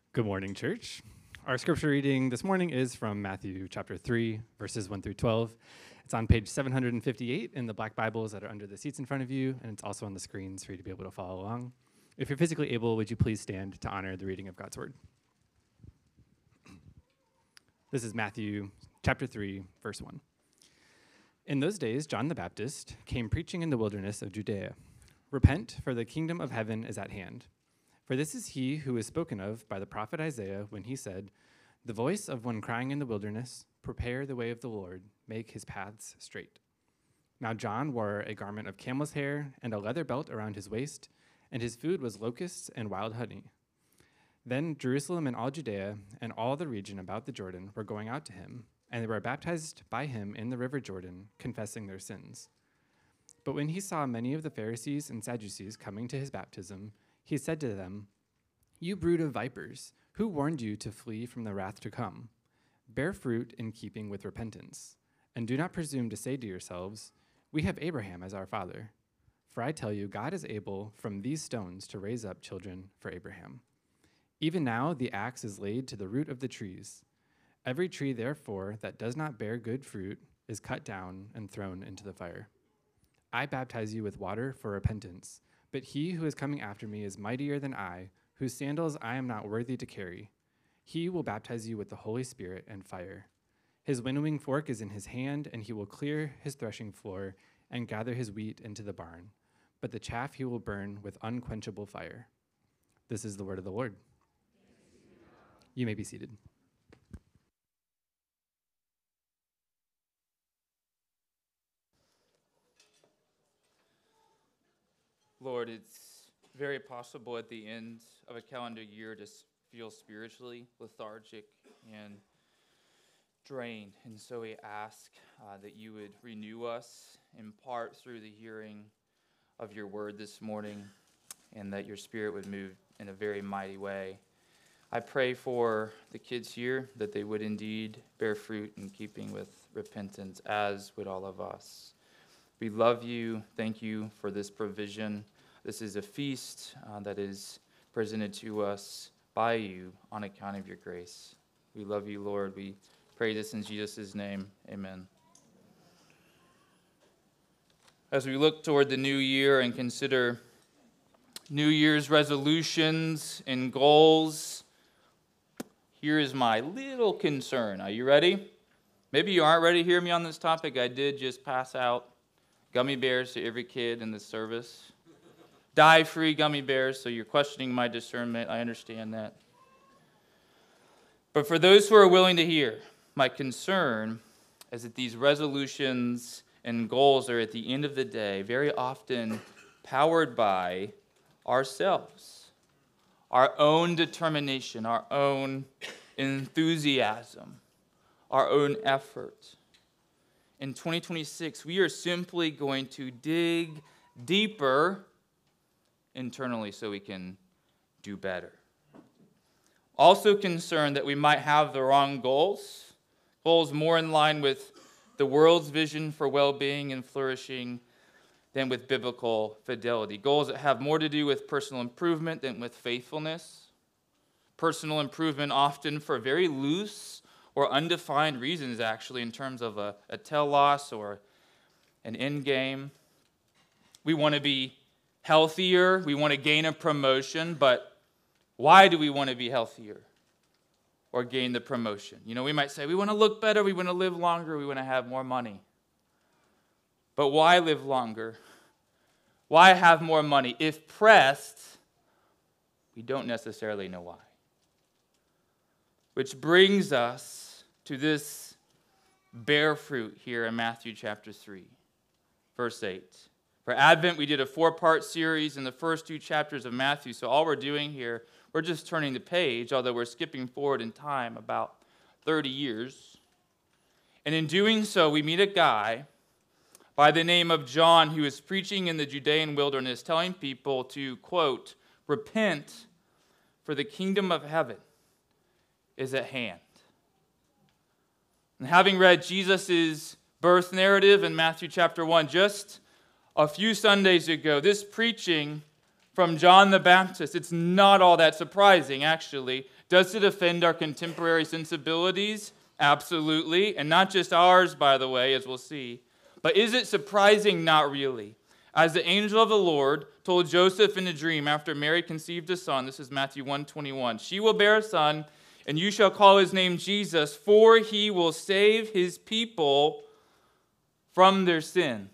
Good morning, church. Our scripture reading this morning is from Matthew chapter 3, verses 1 through 12. It's on page 758 in the black Bibles that are under the seats in front of you, and it's also on the screens for you to be able to follow along. If you're physically able, would you please stand to honor the reading of God's word? This is Matthew chapter 3, verse 1. In those days, John the Baptist came preaching in the wilderness of Judea. Repent, for the kingdom of heaven is at hand. For this is he who is spoken of by the prophet Isaiah when he said, "The voice of one crying in the wilderness, prepare the way of the Lord, make his paths straight." Now John wore a garment of camel's hair and a leather belt around his waist, and his food was locusts and wild honey. Then Jerusalem and all Judea and all the region about the Jordan were going out to him, and they were baptized by him in the river Jordan, confessing their sins. But when he saw many of the Pharisees and Sadducees coming to his baptism, he said to them, "You brood of vipers, who warned you to flee from the wrath to come? Bear fruit in keeping with repentance, and do not presume to say to yourselves, 'We have Abraham as our father.' For I tell you, God is able from these stones to raise up children for Abraham. Even now the axe is laid to the root of the trees. Every tree, therefore, that does not bear good fruit is cut down and thrown into the fire. I baptize you with water for repentance, but he who is coming after me is mightier than I, whose sandals I am not worthy to carry. He will baptize you with the Holy Spirit and fire. His winnowing fork is in his hand, and he will clear his threshing floor and gather his wheat into the barn. But the chaff he will burn with unquenchable fire." This is the word of the Lord. You may be seated. Lord, it's very possible at the end of a calendar year to feel spiritually lethargic and drained. And so we ask that you would renew us in part through the hearing of your word this morning, and that your spirit would move in a very mighty way. I pray for the kids here that they would indeed bear fruit in keeping with repentance, as would all of us. We love you. Thank you for this provision. This is a feast that is presented to us by you on account of your grace. We love you, Lord. We pray this in Jesus' name. Amen. As we look toward the new year and consider New Year's resolutions and goals, here is my little concern. Are you ready? Maybe you aren't ready to hear me on this topic. I did just pass out gummy bears to every kid in the service. Dye-free gummy bears, so you're questioning my discernment. I understand that. But for those who are willing to hear, my concern is that these resolutions and goals are at the end of the day very often powered by ourselves, our own determination, our own enthusiasm, our own effort. In 2026, we are simply going to dig deeper internally so we can do better. Also concerned that we might have the wrong goals more in line with the world's vision for well-being and flourishing than with biblical fidelity. Goals that have more to do with personal improvement than with faithfulness. Personal improvement often for very loose or undefined reasons, actually, in terms of a telos or an end game. We want to be healthier. We want to gain a promotion, but why do we want to be healthier or gain the promotion? You know, we might say we want to look better, we want to live longer, we want to have more money. But why live longer? Why have more money? If pressed, we don't necessarily know why. Which brings us to this bear fruit here in Matthew chapter 3, verse 8. For Advent, we did a 4-part series in the first 2 chapters of Matthew, so all we're doing here, we're just turning the page, although we're skipping forward in time about 30 years. And in doing so, we meet a guy by the name of John who is preaching in the Judean wilderness, telling people to, quote, "Repent, for the kingdom of heaven is at hand." And having read Jesus' birth narrative in Matthew chapter 1 just a few Sundays ago, this preaching from John the Baptist. It's not all that surprising, actually. Does it offend our contemporary sensibilities? Absolutely. And not just ours, by the way, as we'll see. But is it surprising? Not really. As the angel of the Lord told Joseph in a dream after Mary conceived a son, this is Matthew 1:21, she will bear a son, and you shall call his name Jesus, for he will save his people from their sins.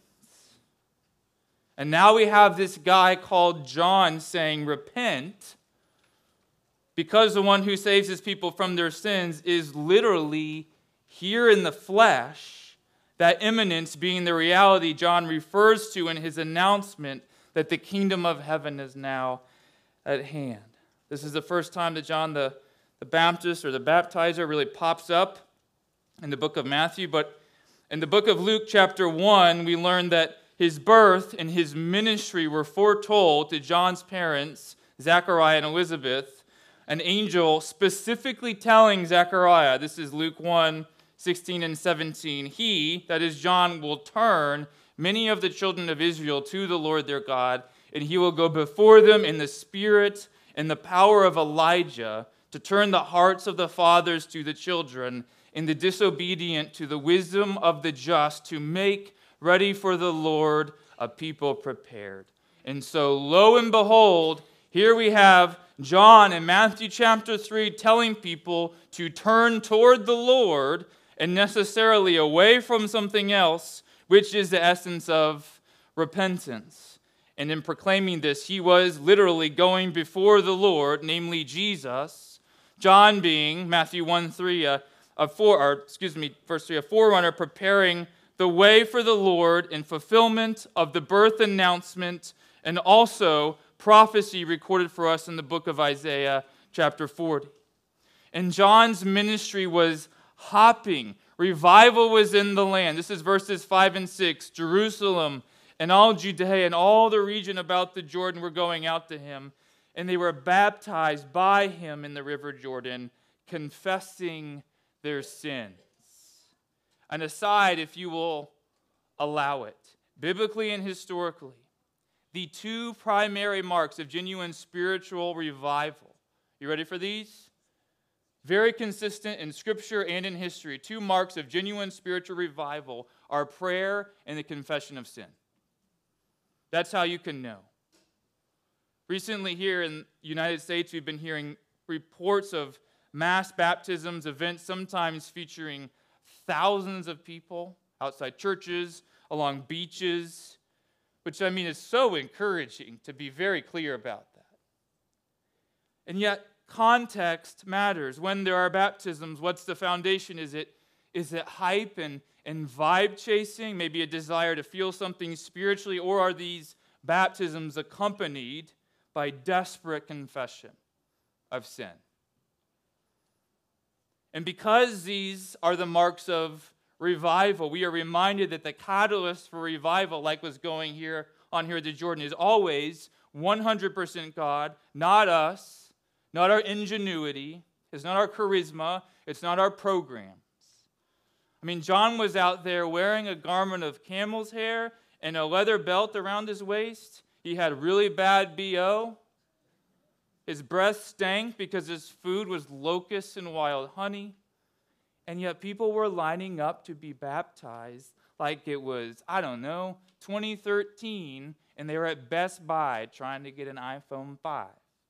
And now we have this guy called John saying, repent, because the one who saves his people from their sins is literally here in the flesh, that imminence being the reality John refers to in his announcement that the kingdom of heaven is now at hand. This is the first time that John the Baptist or the baptizer really pops up in the book of Matthew, but in the book of Luke chapter 1, we learn that his birth and his ministry were foretold to John's parents, Zechariah and Elizabeth, an angel specifically telling Zechariah, this is Luke 1:16 and 17, he, that is John, will turn many of the children of Israel to the Lord their God, and he will go before them in the spirit and the power of Elijah to turn the hearts of the fathers to the children and the disobedient to the wisdom of the just, to make ready for the Lord a people prepared. And so, lo and behold, here we have John in Matthew chapter 3 telling people to turn toward the Lord and necessarily away from something else, which is the essence of repentance. And in proclaiming this, he was literally going before the Lord, namely Jesus, John being, Matthew 1:3, verse 3, a forerunner preparing the way for the Lord in fulfillment of the birth announcement and also prophecy recorded for us in the book of Isaiah chapter 40. And John's ministry was hopping. Revival was in the land. This is verses 5 and 6. Jerusalem and all Judea and all the region about the Jordan were going out to him, and they were baptized by him in the river Jordan, confessing their sins. An aside, if you will allow it, biblically and historically, the two primary marks of genuine spiritual revival. You ready for these? Very consistent in Scripture and in history. Two marks of genuine spiritual revival are prayer and the confession of sin. That's how you can know. Recently here in the United States, we've been hearing reports of mass baptisms, events sometimes featuring thousands of people outside churches, along beaches, which I mean is so encouraging, to be very clear about that. And yet, context matters. When there are baptisms, what's the foundation? Is it hype and vibe chasing, maybe a desire to feel something spiritually, or are these baptisms accompanied by desperate confession of sin? And because these are the marks of revival, we are reminded that the catalyst for revival, like was going on here at the Jordan, is always 100% God, not us, not our ingenuity, it's not our charisma, it's not our programs. I mean, John was out there wearing a garment of camel's hair and a leather belt around his waist. He had really bad BO. His breath stank because his food was locusts and wild honey. And yet people were lining up to be baptized like it was, 2013, and they were at Best Buy trying to get an iPhone 5.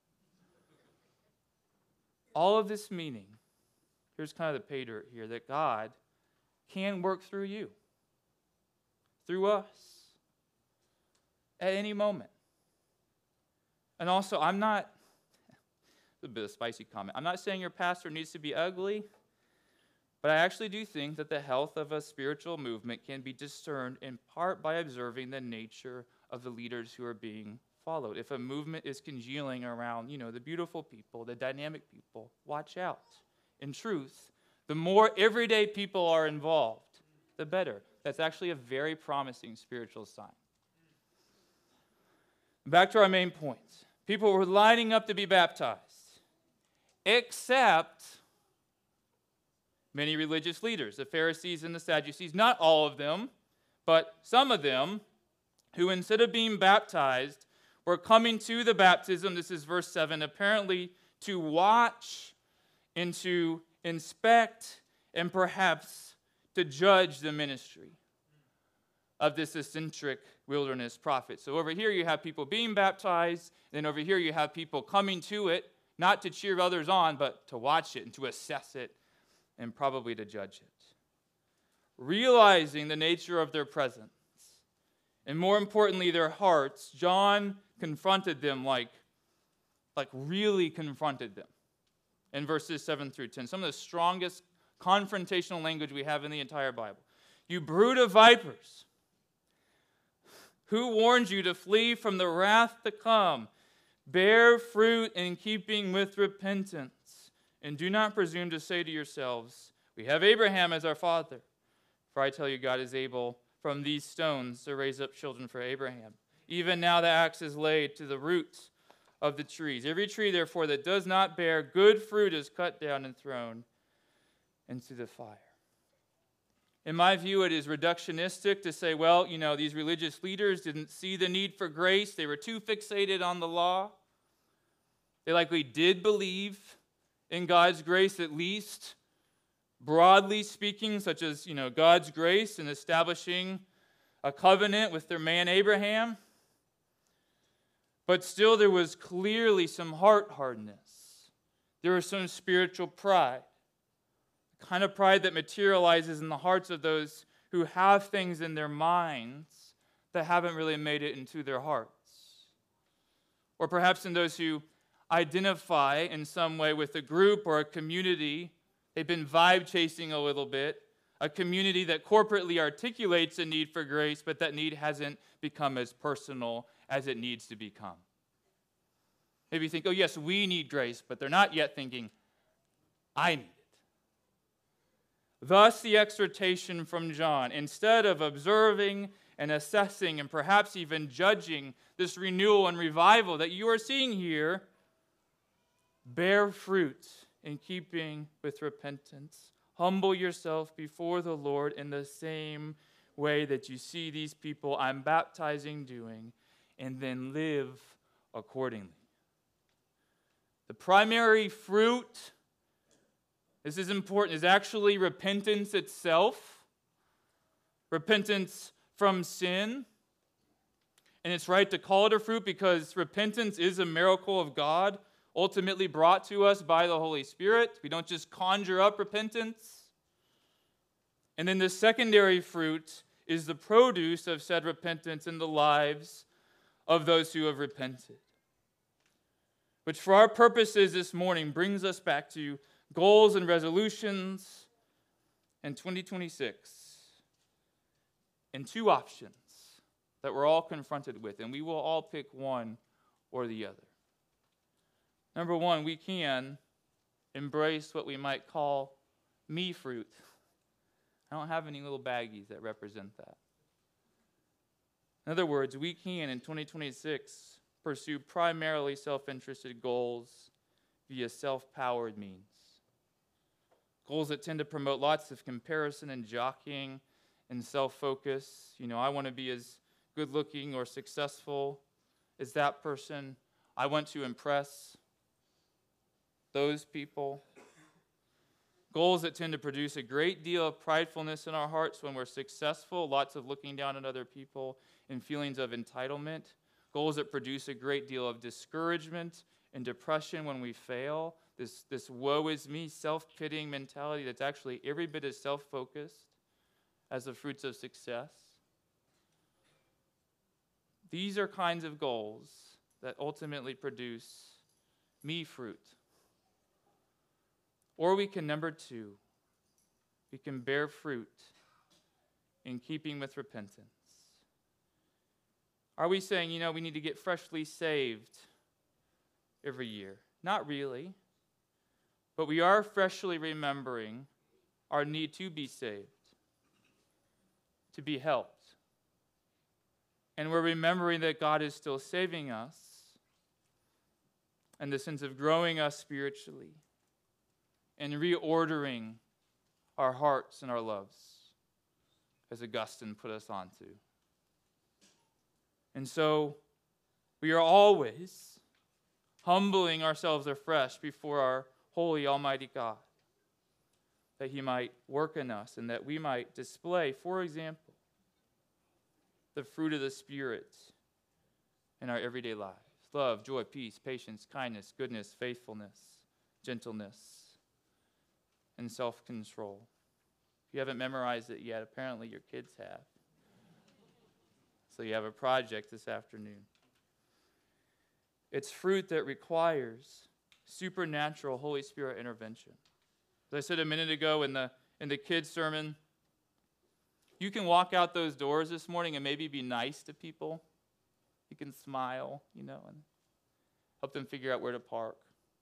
All of this meaning, here's kind of the pay dirt here, that God can work through you, through us, at any moment. And also, a bit of a spicy comment. I'm not saying your pastor needs to be ugly, but I actually do think that the health of a spiritual movement can be discerned in part by observing the nature of the leaders who are being followed. If a movement is congealing around, the beautiful people, the dynamic people, watch out. In truth, the more everyday people are involved, the better. That's actually a very promising spiritual sign. Back to our main point. People were lining up to be baptized, except many religious leaders, the Pharisees and the Sadducees, not all of them, but some of them, who instead of being baptized were coming to the baptism, this is verse 7, apparently to watch and to inspect and perhaps to judge the ministry of this eccentric wilderness prophet. So over here you have people being baptized, and then over here you have people coming to it, not to cheer others on, but to watch it and to assess it and probably to judge it. Realizing the nature of their presence, and more importantly, their hearts, John confronted them like really confronted them in verses 7 through 10. Some of the strongest confrontational language we have in the entire Bible. You brood of vipers, who warned you to flee from the wrath to come? Bear fruit in keeping with repentance, and do not presume to say to yourselves, we have Abraham as our father. For I tell you, God is able from these stones to raise up children for Abraham. Even now the axe is laid to the roots of the trees. Every tree, therefore, that does not bear good fruit is cut down and thrown into the fire. In my view, it is reductionistic to say, well, these religious leaders didn't see the need for grace. They were too fixated on the law. They likely did believe in God's grace, at least broadly speaking, such as, God's grace in establishing a covenant with their man Abraham. But still, there was clearly some heart hardness. There was some spiritual pride. The kind of pride that materializes in the hearts of those who have things in their minds that haven't really made it into their hearts. Or perhaps in those who identify in some way with a group or a community. They've been vibe chasing a little bit. A community that corporately articulates a need for grace, but that need hasn't become as personal as it needs to become. Maybe you think, oh yes, we need grace, but they're not yet thinking, I need it. Thus the exhortation from John, instead of observing and assessing and perhaps even judging this renewal and revival that you are seeing here, bear fruit in keeping with repentance. Humble yourself before the Lord in the same way that you see these people I'm baptizing doing, and then live accordingly. The primary fruit, this is important, is actually repentance itself. Repentance from sin. And it's right to call it a fruit because repentance is a miracle of God, ultimately brought to us by the Holy Spirit. We don't just conjure up repentance. And then the secondary fruit is the produce of said repentance in the lives of those who have repented. Which for our purposes this morning brings us back to goals and resolutions in 2026 and two options that we're all confronted with, and we will all pick one or the other. Number one, we can embrace what we might call me fruit. I don't have any little baggies that represent that. In other words, we can, in 2026, pursue primarily self-interested goals via self-powered means. Goals that tend to promote lots of comparison and jockeying and self-focus. I want to be as good-looking or successful as that person. I want to impress those people. Goals that tend to produce a great deal of pridefulness in our hearts when we're successful, lots of looking down at other people and feelings of entitlement. Goals that produce a great deal of discouragement and depression when we fail. This woe is me, self-pitying mentality that's actually every bit as self-focused as the fruits of success. These are kinds of goals that ultimately produce me fruit. Or we can, number two, we can bear fruit in keeping with repentance. Are we saying, we need to get freshly saved every year? Not really. But we are freshly remembering our need to be saved, to be helped. And we're remembering that God is still saving us in the sense of growing us spiritually and reordering our hearts and our loves, as Augustine put us onto. And so We are always humbling ourselves afresh before our holy, almighty God, that he might work in us and that we might display, for example, the fruit of the Spirit in our everyday lives. Love, joy, peace, patience, kindness, goodness, faithfulness, gentleness, and self-control. If you haven't memorized it yet, apparently your kids have. So you have a project this afternoon. It's fruit that requires supernatural Holy Spirit intervention. As I said a minute ago in the kids' sermon, you can walk out those doors this morning and maybe be nice to people. You can smile, and help them figure out where to park.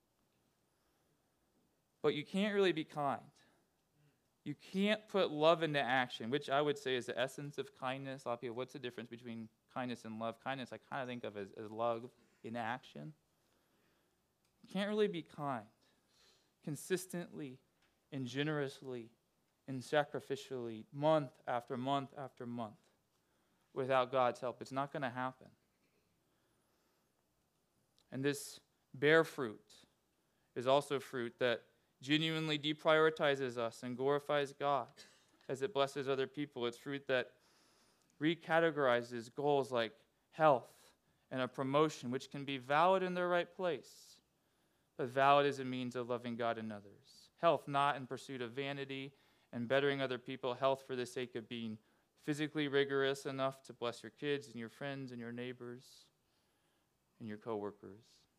But you can't really be kind. You can't put love into action, which I would say is the essence of kindness. A lot of people, what's the difference between kindness and love? Kindness I kind of think of as love in action. You can't really be kind consistently and generously and sacrificially month after month after month without God's help. It's not going to happen. And this bear fruit is also fruit that genuinely deprioritizes us and glorifies God as it blesses other people. It's fruit that recategorizes goals like health and a promotion, which can be valid in their right place, but valid as a means of loving God and others. Health not in pursuit of vanity and bettering other people. Health for the sake of being physically rigorous enough to bless your kids and your friends and your neighbors and your coworkers.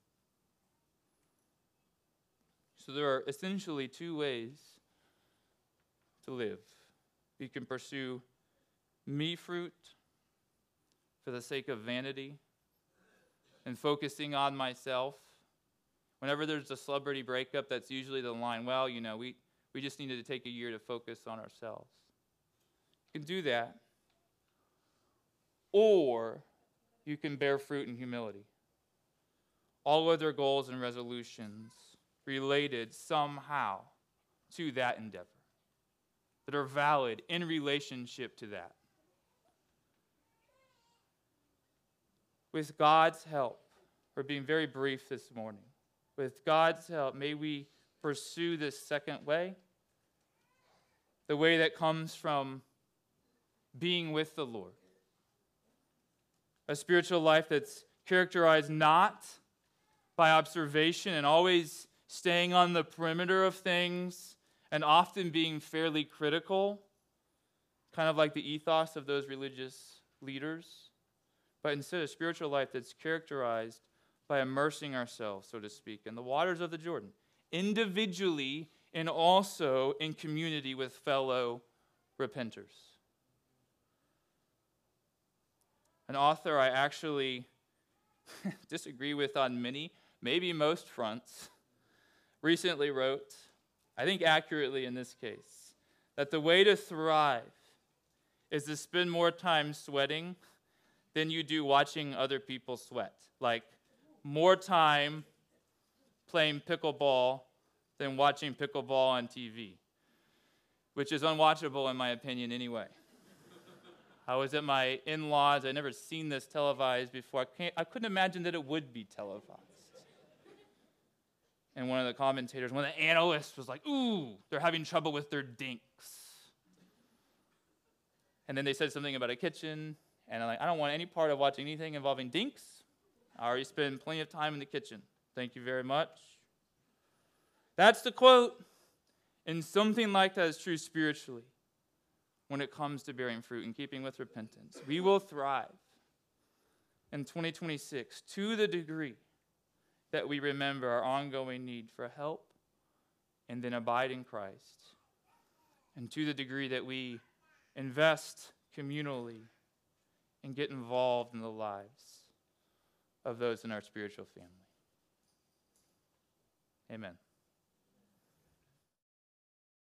So there are essentially two ways to live. You can pursue me fruit for the sake of vanity and focusing on myself. Whenever there's a celebrity breakup, that's usually the line, well, we just needed to take a year to focus on ourselves. You can do that. Or you can bear fruit in humility. All other goals and resolutions related somehow to that endeavor that are valid in relationship to that. With God's help, we're being very brief this morning. With God's help, may we pursue this second way, the way that comes from being with the Lord. A spiritual life that's characterized not by observation and always staying on the perimeter of things and often being fairly critical, kind of like the ethos of those religious leaders, but instead a spiritual life that's characterized by immersing ourselves, so to speak, in the waters of the Jordan, individually and also in community with fellow repenters. An author I actually disagree with on many, maybe most fronts, recently wrote, I think accurately in this case, that the way to thrive is to spend more time sweating than you do watching other people sweat. Like, more time playing pickleball than watching pickleball on TV, which is unwatchable in my opinion anyway. I was at my in-laws. I'd never seen this televised before. I couldn't imagine that it would be televised. And one of the commentators, one of the analysts was like, ooh, they're having trouble with their dinks. And then they said something about a kitchen, and I'm like, I don't want any part of watching anything involving dinks. I already spend plenty of time in the kitchen. Thank you very much. That's the quote. And something like that is true spiritually when it comes to bearing fruit in keeping with repentance. We will thrive in 2026 to the degree that we remember our ongoing need for help and then abide in Christ, and to the degree that we invest communally and get involved in the lives of those in our spiritual family. Amen.